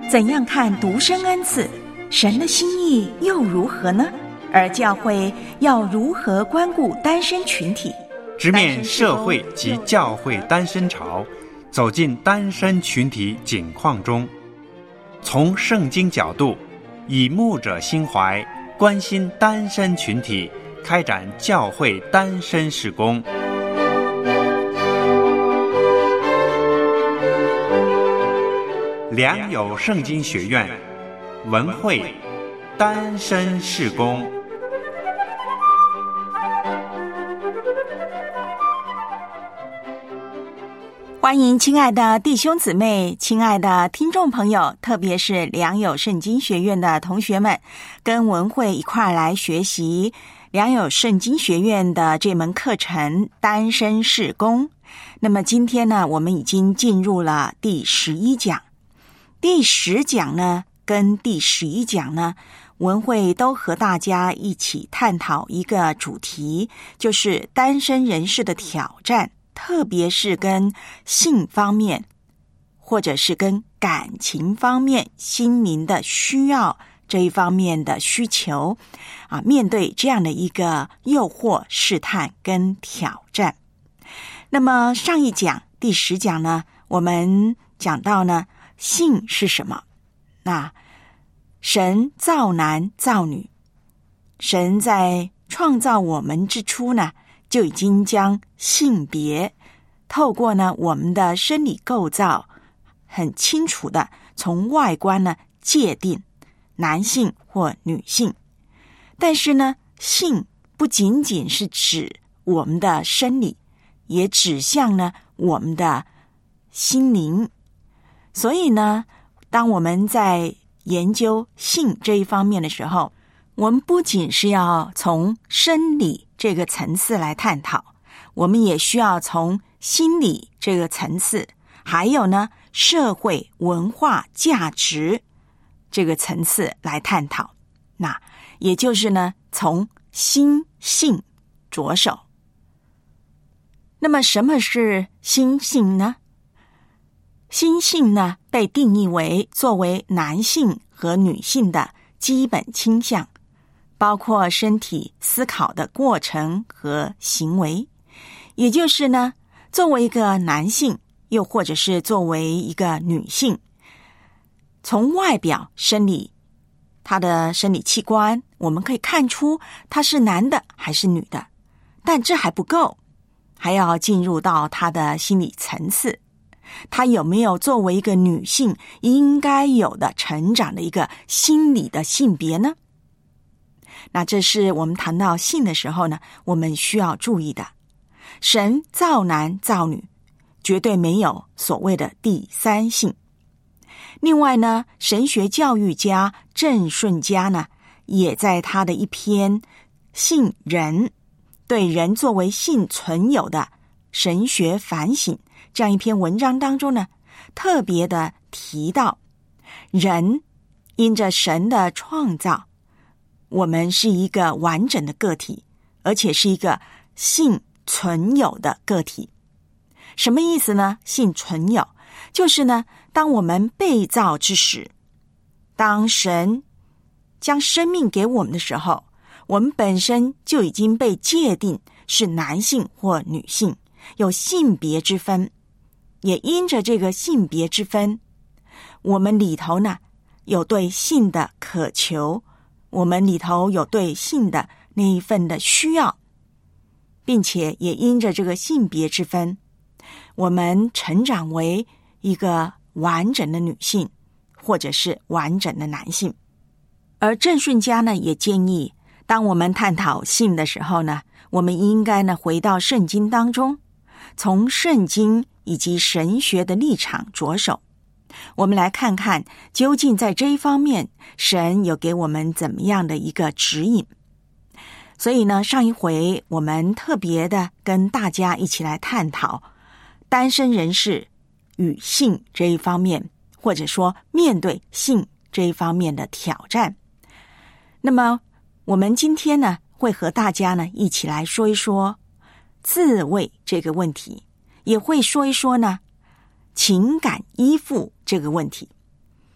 怎样看独生恩赐？神的心意又如何呢？而教会要如何关顾单身群体？ 直面社会及教会单身潮，走进单身群体景况中，从圣经角度，以牧者心怀，关心单身群体，开展教会单身事工。良友圣经学院文会单身事工。 欢迎亲爱的弟兄姊妹，亲爱的听众朋友，特别是良友圣经学院的同学们，跟文慧一块来学习良友圣经学院的这门课程单身事工。那么今天呢，我们已经进入了第11讲。第10讲呢跟第11讲呢，文慧都和大家一起探讨一个主题，就是单身人士的挑战，特别是跟性方面或者是跟感情方面心灵的需要这一方面的需求面对这样的一个诱惑、试探跟挑战。那么上一讲第10讲呢，我们讲到呢，性是什么？那神造男造女，神在创造我们之初呢，就已经将性别透过呢我们的生理构造很清楚的从外观呢界定男性或女性。但是呢，性不仅仅是指我们的生理，也指向呢我们的心灵。所以呢，当我们在研究性这一方面的时候，我们不仅是要从生理这个层次来探讨，我们也需要从心理这个层次，还有呢社会文化价值这个层次来探讨。那也就是呢从心性着手。那么什么是心性呢？心性呢，被定义为作为男性和女性的基本倾向，包括身体思考的过程和行为。也就是呢，作为一个男性，又或者是作为一个女性，从外表生理，他的生理器官，我们可以看出他是男的还是女的。但这还不够，还要进入到他的心理层次。他有没有作为一个女性应该有的成长的一个心理的性别呢？那这是我们谈到性的时候呢，我们需要注意的。神造男造女，绝对没有所谓的第三性。另外呢，神学教育家郑顺家呢，也在他的一篇性人，对人作为性存有的神学反省这样一篇文章当中呢，特别的提到，人因着神的创造，我们是一个完整的个体，而且是一个性存有的个体。什么意思呢？性存有就是呢，当我们被造之时，当神将生命给我们的时候，我们本身就已经被界定是男性或女性，有性别之分。也因着这个性别之分，我们里头呢有对性的渴求，我们里头有对性的那一份的需要，并且也因着这个性别之分，我们成长为一个完整的女性，或者是完整的男性。而郑顺家呢也建议，当我们探讨性的时候呢，我们应该呢回到圣经当中，从圣经以及神学的立场着手，我们来看看究竟在这一方面神有给我们怎么样的一个指引。所以呢，上一回我们特别的跟大家一起来探讨单身人士与性这一方面，或者说面对性这一方面的挑战。那么我们今天呢会和大家呢一起来说一说自慰这个问题，也会说一说呢情感依附这个问题。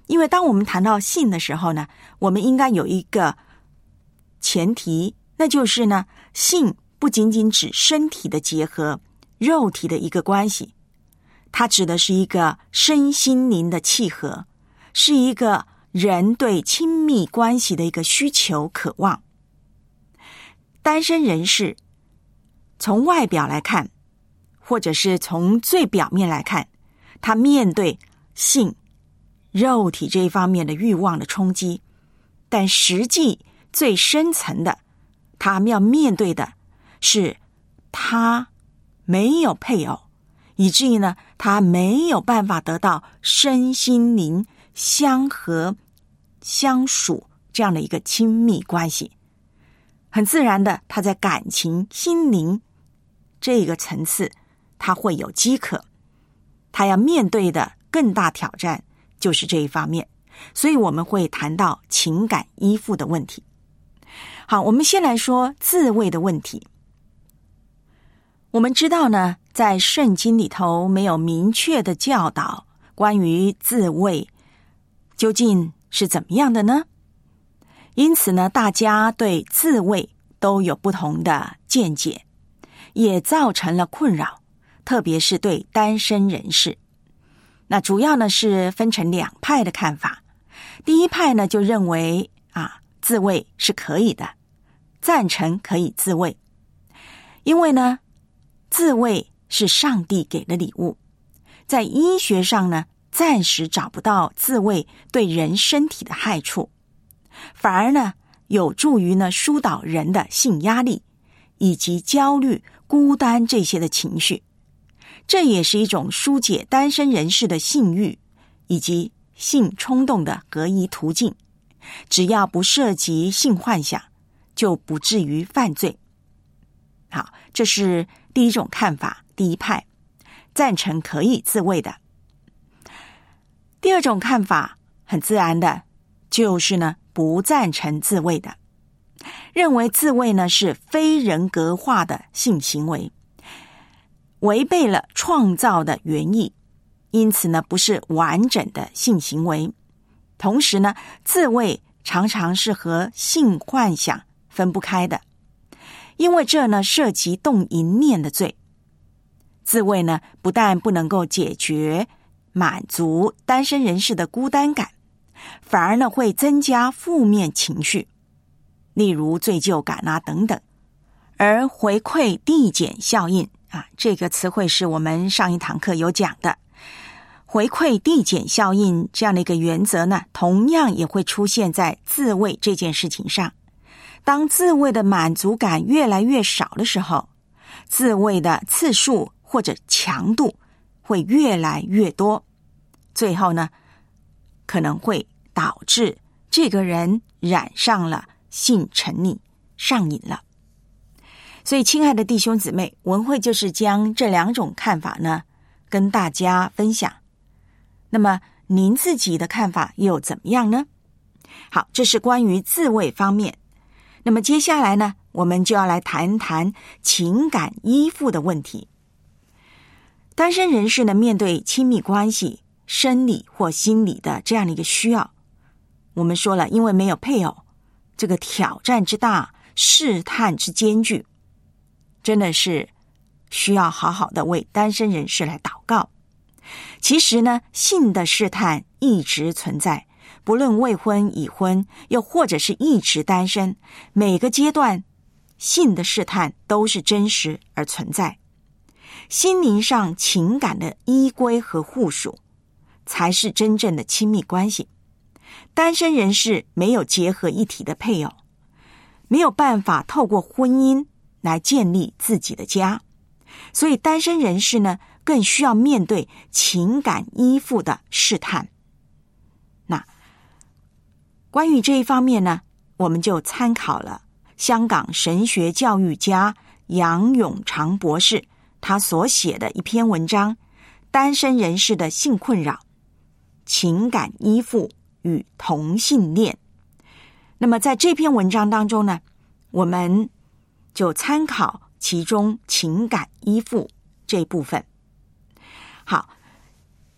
因为当我们谈到性的时候呢，我们应该有一个前提，那就是呢，性不仅仅指身体的结合，肉体的一个关系，它指的是一个身心灵的契合，是一个人对亲密关系的一个需求渴望。单身人士从外表来看，或者是从最表面来看，他面对性、肉体这一方面的欲望的冲击，但实际最深层的，他要面对的是他没有配偶，以至于呢，他没有办法得到身心灵相合相属这样的一个亲密关系。很自然的，他在感情、心灵这个层次，他会有饥渴，他要面对的更大挑战就是这一方面，所以我们会谈到情感依附的问题。好，我们先来说自慰的问题。我们知道呢，在圣经里头没有明确的教导关于自慰究竟是怎么样的呢？因此呢，大家对自慰都有不同的见解，也造成了困扰，特别是对单身人士。那主要呢是分成两派的看法。第一派呢就认为自慰是可以的，赞成可以自慰，因为呢自慰是上帝给的礼物，在医学上呢暂时找不到自慰对人身体的害处，反而呢有助于呢疏导人的性压力以及焦虑、孤单这些的情绪。这也是一种疏解单身人士的性欲以及性冲动的合宜途径，只要不涉及性幻想，就不至于犯罪。好，这是第一种看法，第一派赞成可以自慰的。第二种看法很自然的就是呢不赞成自慰的，认为自慰呢是非人格化的性行为，违背了创造的原意，因此呢不是完整的性行为。同时呢自慰常常是和性幻想分不开的，因为这呢涉及动淫念的罪。自慰呢不但不能够解决满足单身人士的孤单感，反而呢会增加负面情绪，例如罪疚感等等。而回馈递减效应这个词汇是我们上一堂课有讲的。回馈递减效应这样的一个原则呢，同样也会出现在自慰这件事情上。当自慰的满足感越来越少的时候，自慰的次数或者强度会越来越多，最后呢可能会导致这个人染上了性沉溺，上瘾了。所以亲爱的弟兄姊妹，文慧就是将这两种看法呢跟大家分享。那么您自己的看法又怎么样呢？好，这是关于自慰方面。那么接下来呢，我们就要来谈谈情感依附的问题。单身人士呢，面对亲密关系、生理或心理的这样的一个需要，我们说了，因为没有配偶，这个挑战之大，试探之艰巨，真的是需要好好的为单身人士来祷告。其实呢，性的试探一直存在，不论未婚、已婚，又或者是一直单身，每个阶段性的试探都是真实而存在。心灵上情感的依归和互属，才是真正的亲密关系。单身人士没有结合一体的配偶，没有办法透过婚姻来建立自己的家，所以单身人士呢，更需要面对情感依附的试探。那关于这一方面呢，我们就参考了香港神学教育家杨永长博士他所写的一篇文章《单身人士的性困扰：情感依附与同性恋》。那么在这篇文章当中呢，我们就参考其中情感依附这一部分。好，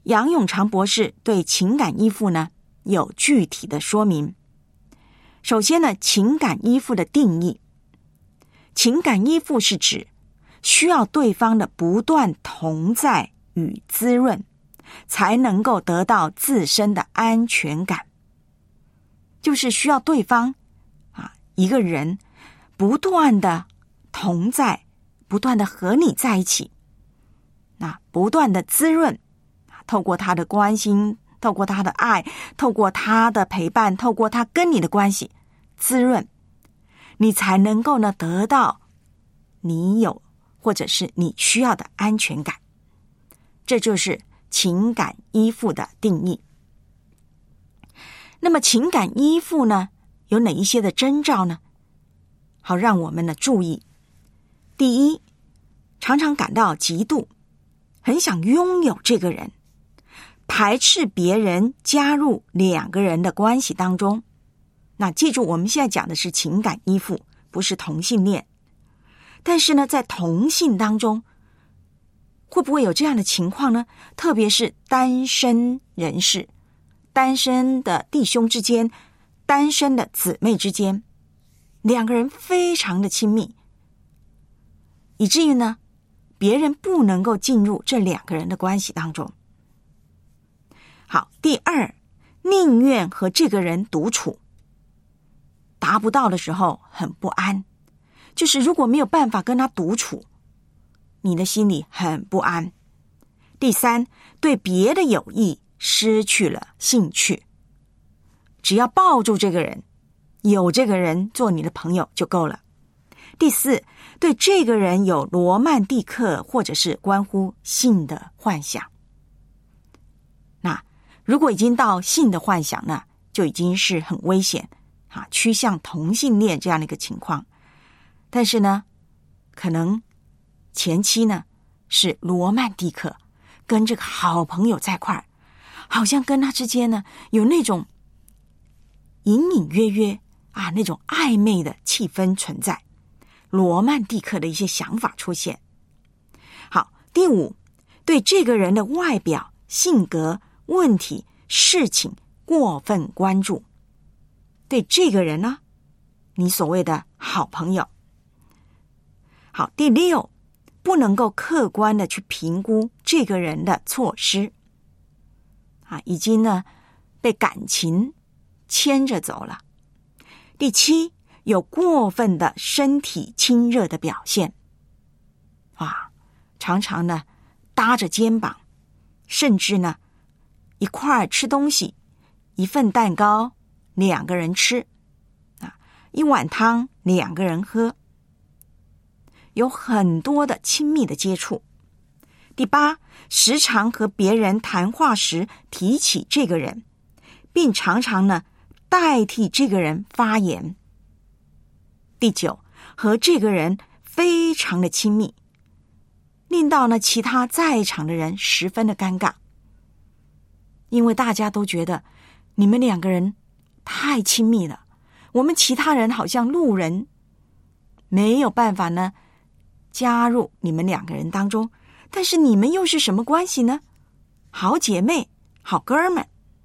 杨永常博士对情感依附呢有具体的说明。首先呢，情感依附的定义，情感依附是指需要对方的不断同在与滋润，才能够得到自身的安全感。就是需要对方一个人不断的同在，不断的和你在一起，不断的滋润，透过他的关心，透过他的爱，透过他的陪伴，透过他跟你的关系滋润，你才能够呢得到你有或者是你需要的安全感。这就是情感依附的定义。那么情感依附呢有哪一些的征兆呢？好，让我们呢注意。第一，常常感到嫉妒，很想拥有这个人，排斥别人加入两个人的关系当中。那记住，我们现在讲的是情感依附，不是同性恋。但是呢，在同性当中，会不会有这样的情况呢？特别是单身人士、单身的弟兄之间、单身的姊妹之间，两个人非常的亲密，以至于呢，别人不能够进入这两个人的关系当中。好，第二，宁愿和这个人独处，达不到的时候很不安，就是如果没有办法跟他独处，你的心里很不安。第三，对别的友谊失去了兴趣，只要抱住这个人，有这个人做你的朋友就够了。第四，对这个人有罗曼蒂克或者是关乎性的幻想。那如果已经到性的幻想呢，就已经是很危险趋向同性恋这样的一个情况。但是呢，可能前期呢是罗曼蒂克，跟这个好朋友在一块儿，好像跟他之间呢有那种隐隐约约那种暧昧的气氛存在，罗曼蒂克的一些想法出现。好，第五，对这个人的外表、性格、问题、事情过分关注，对这个人呢，你所谓的好朋友。好，第六，不能够客观的去评估这个人的措施已经呢被感情牵着走了。第七，有过分的身体亲热的表现常常呢搭着肩膀，甚至呢一块儿吃东西，一份蛋糕两个人吃一碗汤两个人喝，有很多的亲密的接触。第八，时常和别人谈话时提起这个人，并常常呢代替这个人发言。第九，和这个人非常的亲密，令到呢其他在场的人十分的尴尬，因为大家都觉得你们两个人太亲密了，我们其他人好像路人，没有办法呢加入你们两个人当中，但是你们又是什么关系呢？好姐妹，好哥们。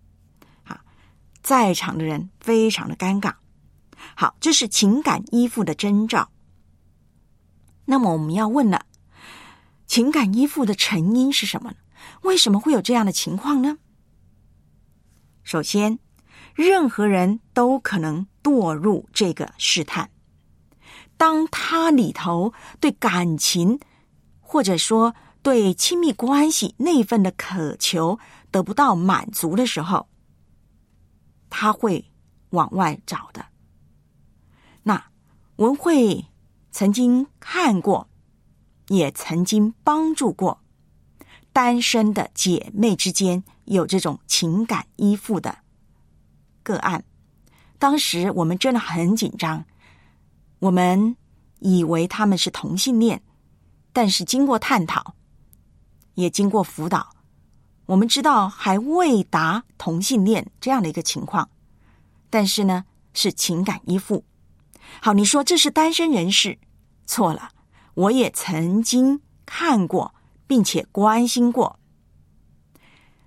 在场的人非常的尴尬。好，这是情感依附的征兆。那么我们要问了，情感依附的成因是什么呢？为什么会有这样的情况呢？首先，任何人都可能堕入这个试探。当他里头对感情或者说对亲密关系那份的渴求得不到满足的时候，他会往外找的。那文慧曾经看过，也曾经帮助过单身的姐妹之间有这种情感依附的个案。当时我们真的很紧张，我们以为他们是同性恋，但是经过探讨，也经过辅导，我们知道还未达同性恋这样的一个情况，但是呢，是情感依附。好，你说这是单身人士，错了，我也曾经看过，并且关心过。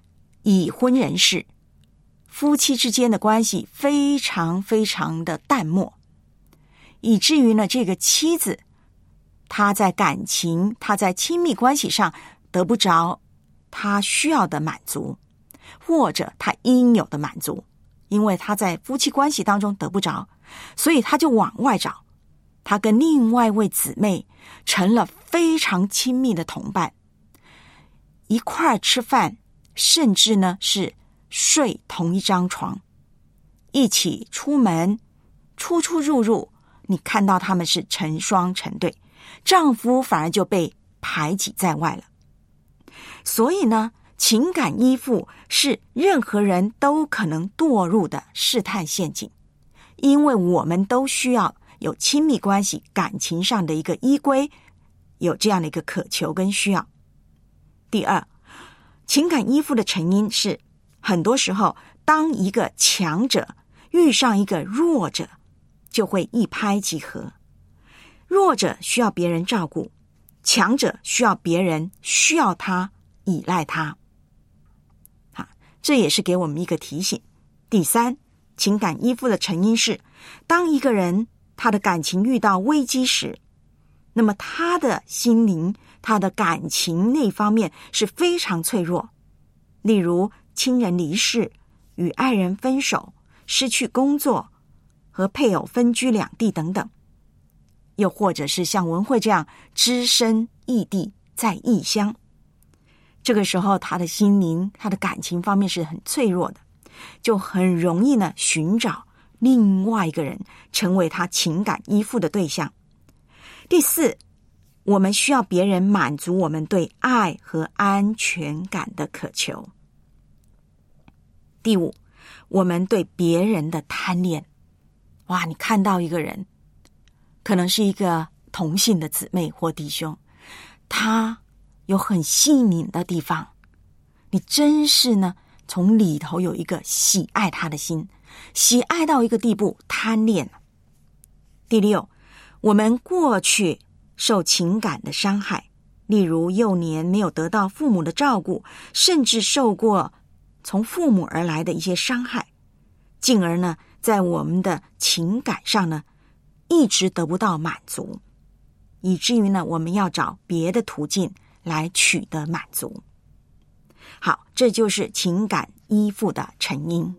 已婚人士，夫妻之间的关系非常非常的淡漠，以至于呢，这个妻子她在感情，她在亲密关系上得不着她需要的满足，或者她应有的满足，因为她在夫妻关系当中得不着，所以她就往外找。她跟另外一位姊妹成了非常亲密的同伴，一块儿吃饭，甚至呢是睡同一张床，一起出门，出出入入，你看到他们是成双成对，丈夫反而就被排挤在外了。所以呢，情感依附是任何人都可能堕入的试探陷阱，因为我们都需要有亲密关系，感情上的一个依归，有这样的一个渴求跟需要。第二，情感依附的成因是，很多时候当一个强者遇上一个弱者，就会一拍即合。弱者需要别人照顾，强者需要别人需要他，依赖他。好，这也是给我们一个提醒。第三，情感依附的成因是，当一个人他的感情遇到危机时，那么他的心灵，他的感情那方面是非常脆弱。例如亲人离世，与爱人分手，失去工作，和配偶分居两地等等。又或者是像文慧这样只身异地，在异乡，这个时候他的心灵，他的感情方面是很脆弱的，就很容易呢寻找另外一个人成为他情感依附的对象。第四，我们需要别人满足我们对爱和安全感的渴求。第五，我们对别人的贪恋。哇，你看到一个人，可能是一个同性的姊妹或弟兄，他有很吸引你的地方，你真是呢从里头有一个喜爱他的心，喜爱到一个地步，贪恋。第六，我们过去受情感的伤害，例如幼年没有得到父母的照顾，甚至受过从父母而来的一些伤害，进而呢在我们的情感上呢一直得不到满足，以至于呢我们要找别的途径来取得满足。好，这就是情感依附的成因。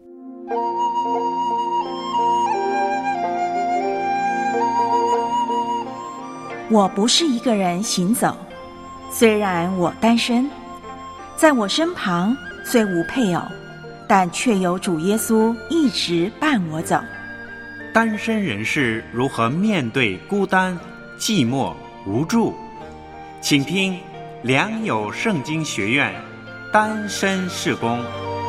我不是一个人行走，虽然我单身，在我身旁虽无配偶，但却有主耶稣一直伴我走。 单身人士如何面对孤单、寂寞、无助？请听良友圣经学院单身事工。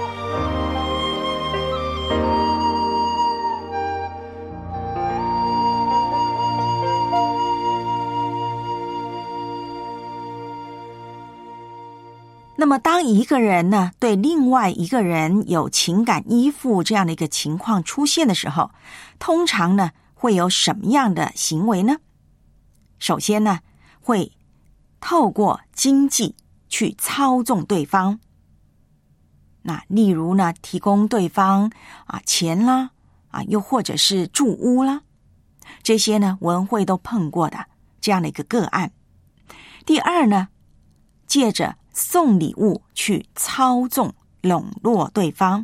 那么当一个人呢对另外一个人有情感依附这样的一个情况出现的时候，通常呢会有什么样的行为呢？首先呢会透过经济去操纵对方，那例如呢提供对方钱啦，又或者是住屋啦，这些呢文慧都碰过的这样的一个个案。第二呢，借着送礼物去操纵笼络对方。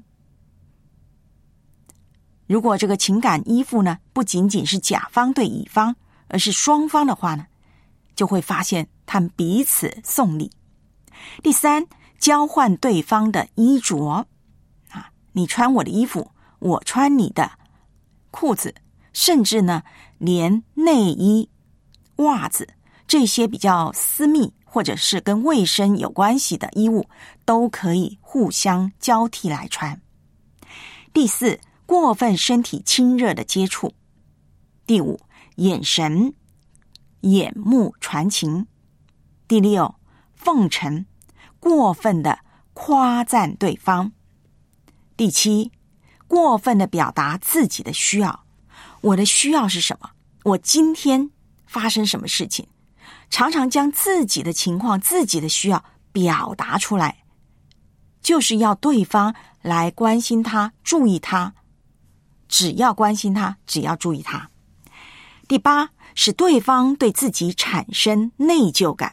如果这个情感依附呢不仅仅是甲方对乙方，而是双方的话呢，就会发现他们彼此送礼。第三，交换对方的衣着，你穿我的衣服，我穿你的裤子，甚至呢连内衣、袜子这些比较私密或者是跟卫生有关系的衣物都可以互相交替来穿。第四，过分身体亲热的接触。第五，眼神、眼目传情。第六，奉承，过分的夸赞对方。第七，过分的表达自己的需要。我的需要是什么？我今天发生什么事情？常常将自己的情况、自己的需要表达出来， 就是要对方来关心他、注意他，只要关心他，只要注意他。第八，使对方对自己产生内疚感。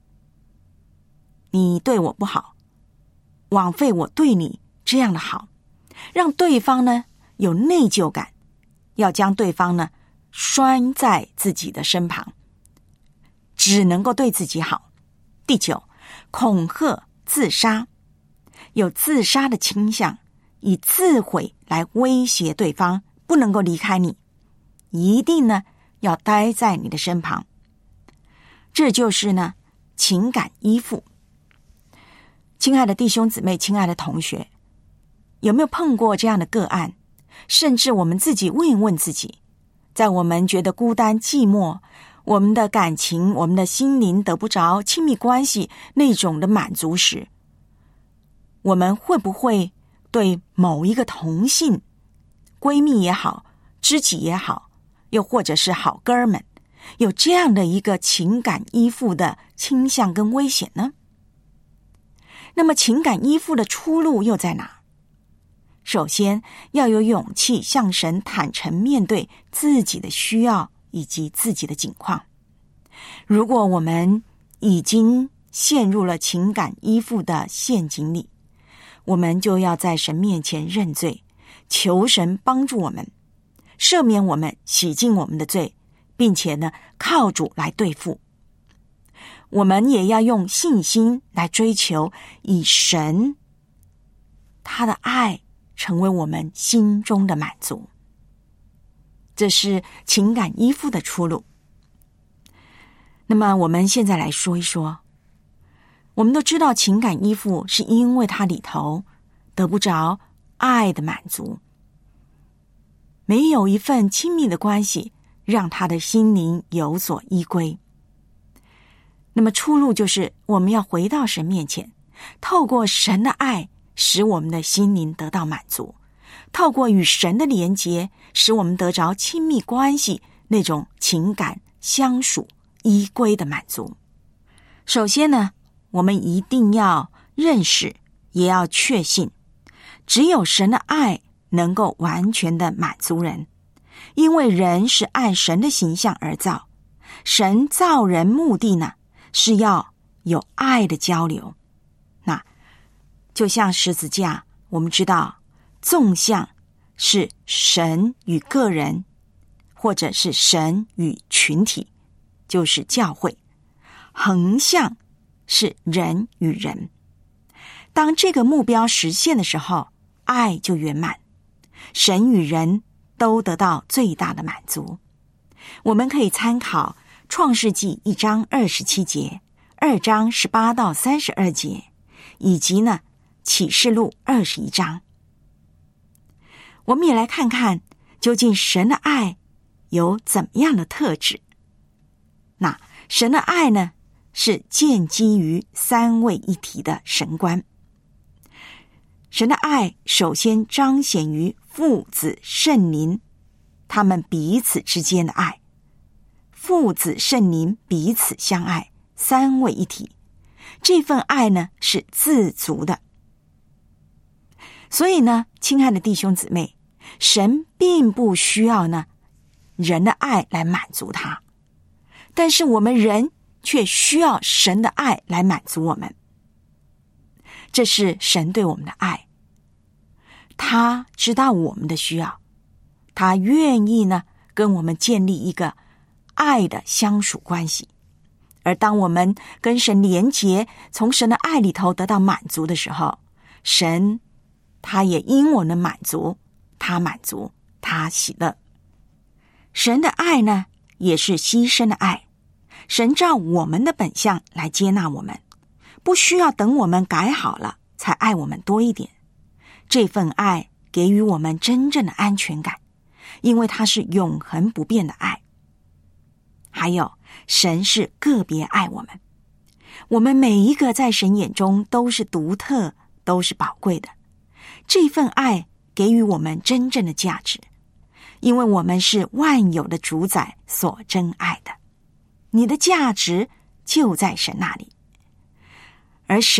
你对我不好，枉费我对你这样的好，让对方呢有内疚感，要将对方呢拴在自己的身旁，只能够对自己好。第九，恐吓自杀，有自杀的倾向，以自毁来威胁对方，不能够离开你，一定呢要待在你的身旁。这就是呢情感依附。亲爱的弟兄姊妹，亲爱的同学，有没有碰过这样的个案？甚至我们自己问一问自己，在我们觉得孤单寂寞，我们的感情，我们的心灵得不着亲密关系那种的满足时，我们会不会对某一个同性闺蜜也好，知己也好，又或者是好哥们，有这样的一个情感依附的倾向跟危险呢？那么情感依附的出路又在哪？首先要有勇气向神坦诚面对自己的需要以及自己的境况。如果我们已经陷入了情感依附的陷阱里，我们就要在神面前认罪，求神帮助我们，赦免我们，洗净我们的罪，并且呢靠主来对付。我们也要用信心来追求，以神他的爱成为我们心中的满足。这是情感依附的出路。那么我们现在来说一说，我们都知道情感依附是因为它里头得不着爱的满足，没有一份亲密的关系让他的心灵有所依归。那么出路就是我们要回到神面前，透过神的爱使我们的心灵得到满足，透过与神的连结使我们得着亲密关系那种情感相属依归的满足。首先呢，我们一定要认识，也要确信，只有神的爱能够完全的满足人，因为人是按神的形象而造，神造人目的呢是要有爱的交流。那就像十字架，我们知道纵向是神与个人，或者是神与群体，就是教会；横向是人与人。当这个目标实现的时候，爱就圆满，神与人都得到最大的满足。我们可以参考创世纪1章27节、2章18到32节，以及呢启示录21章。我们也来看看究竟神的爱有怎么样的特质。那神的爱呢，是建基于三位一体的神观。神的爱首先彰显于父子圣灵他们彼此之间的爱，父子圣灵彼此相爱，三位一体，这份爱呢是自足的。所以呢，亲爱的弟兄姊妹，神并不需要呢人的爱来满足他，但是我们人却需要神的爱来满足我们。这是神对我们的爱，他知道我们的需要，他愿意呢跟我们建立一个爱的相属关系。而当我们跟神连结，从神的爱里头得到满足的时候，神他也因我们满足，他满足，他喜乐。神的爱呢也是牺牲的爱，神照我们的本相来接纳我们，不需要等我们改好了才爱我们多一点。这份爱给予我们真正的安全感，因为它是永恒不变的爱。还有，神是个别爱我们，我们每一个在神眼中都是独特，都是宝贵的。这份爱给予我们真正的价值，因为我们是万有的主宰所珍爱的。你的价值就在神那里，而神呢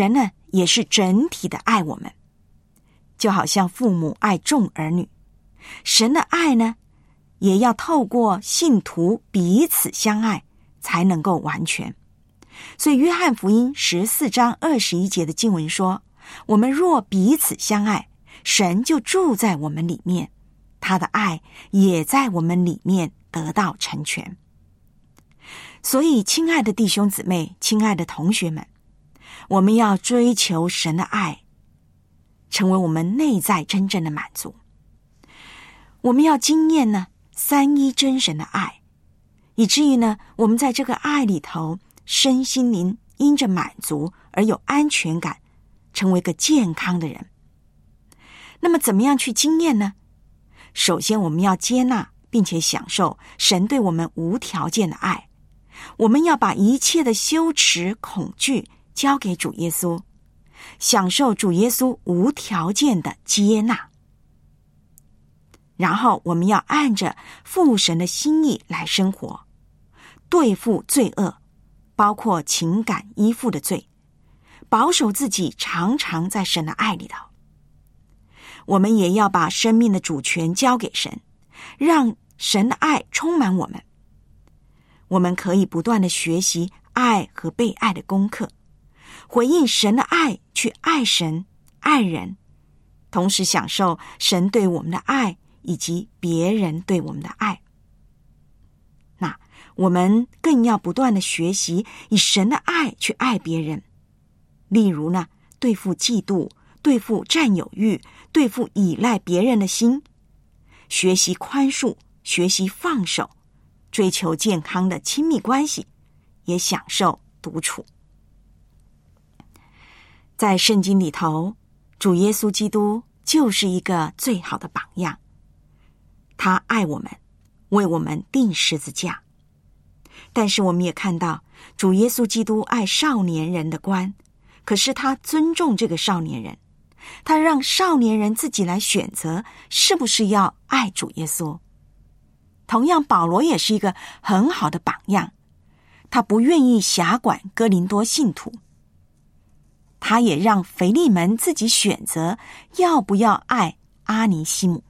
也是整体的爱我们，就好像父母爱众儿女，神的爱呢，也要透过信徒彼此相爱才能够完全。所以约翰福音14章21节的经文说，我们若彼此相爱，神就住在我们里面，他的爱也在我们里面得到成全。所以亲爱的弟兄姊妹，亲爱的同学们，我们要追求神的爱，成为我们内在真正的满足。我们要经验呢三一真神的爱，以至于呢我们在这个爱里头身心灵因着满足而有安全感，成为一个健康的人。那么怎么样去经验呢？首先我们要接纳并且享受神对我们无条件的爱，我们要把一切的羞耻恐惧交给主耶稣，享受主耶稣无条件的接纳。然后我们要按着父神的心意来生活，对付罪恶，包括情感依附的罪，保守自己常常在神的爱里头。我们也要把生命的主权交给神，让神的爱充满我们。我们可以不断的学习爱和被爱的功课，回应神的爱去爱神爱人，同时享受神对我们的爱以及别人对我们的爱。那我们更要不断的学习以神的爱去爱别人，例如呢，对付嫉妒，对付占有欲，对付依赖别人的心，学习宽恕，学习放手，追求健康的亲密关系，也享受独处。在圣经里头，主耶稣基督就是一个最好的榜样，他爱我们，为我们钉十字架。但是我们也看到主耶稣基督爱少年人的关，可是他尊重这个少年人，他让少年人自己来选择是不是要爱主耶稣。同样保罗也是一个很好的榜样，他不愿意辖管哥林多信徒，他也让腓利门自己选择要不要爱阿尼西姆。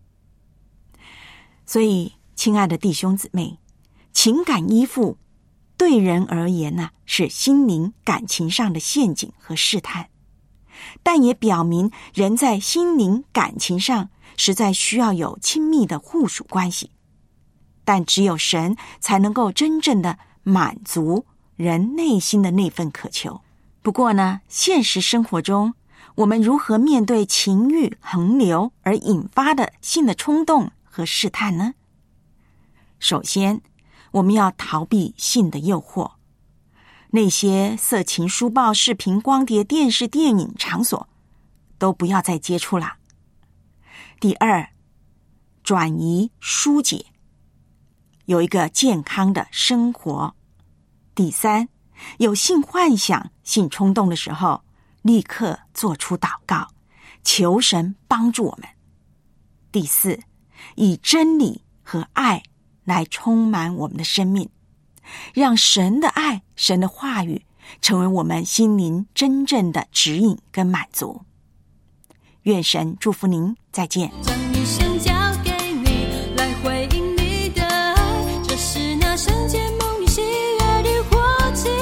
所以亲爱的弟兄姊妹，情感依附对人而言呢，是心灵感情上的陷阱和试探，但也表明人在心灵感情上实在需要有亲密的互属关系，但只有神才能够真正的满足人内心的那份渴求。不过呢，现实生活中我们如何面对情欲横流而引发的性的冲动和试探呢？首先我们要逃避性的诱惑，那些色情书报、视频、光碟、电视、电影场所都不要再接触了。第二，转移疏解，有一个健康的生活。第三，有性幻想、性冲动的时候，立刻做出祷告，求神帮助我们。第四，以真理和爱来充满我们的生命，让神的爱、神的话语成为我们心灵真正的指引跟满足。愿神祝福您，再见。 将一生交给你，来回应你的爱，这是那圣洁蒙你喜悦的活祭。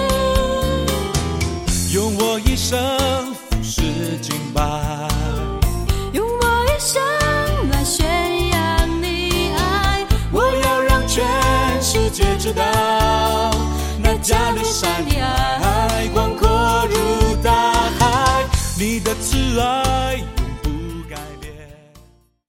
用我一生服侍敬拜， 用我一生来宣扬你爱， 我要让全世界知道，那加略山的爱广阔如大海，你的慈爱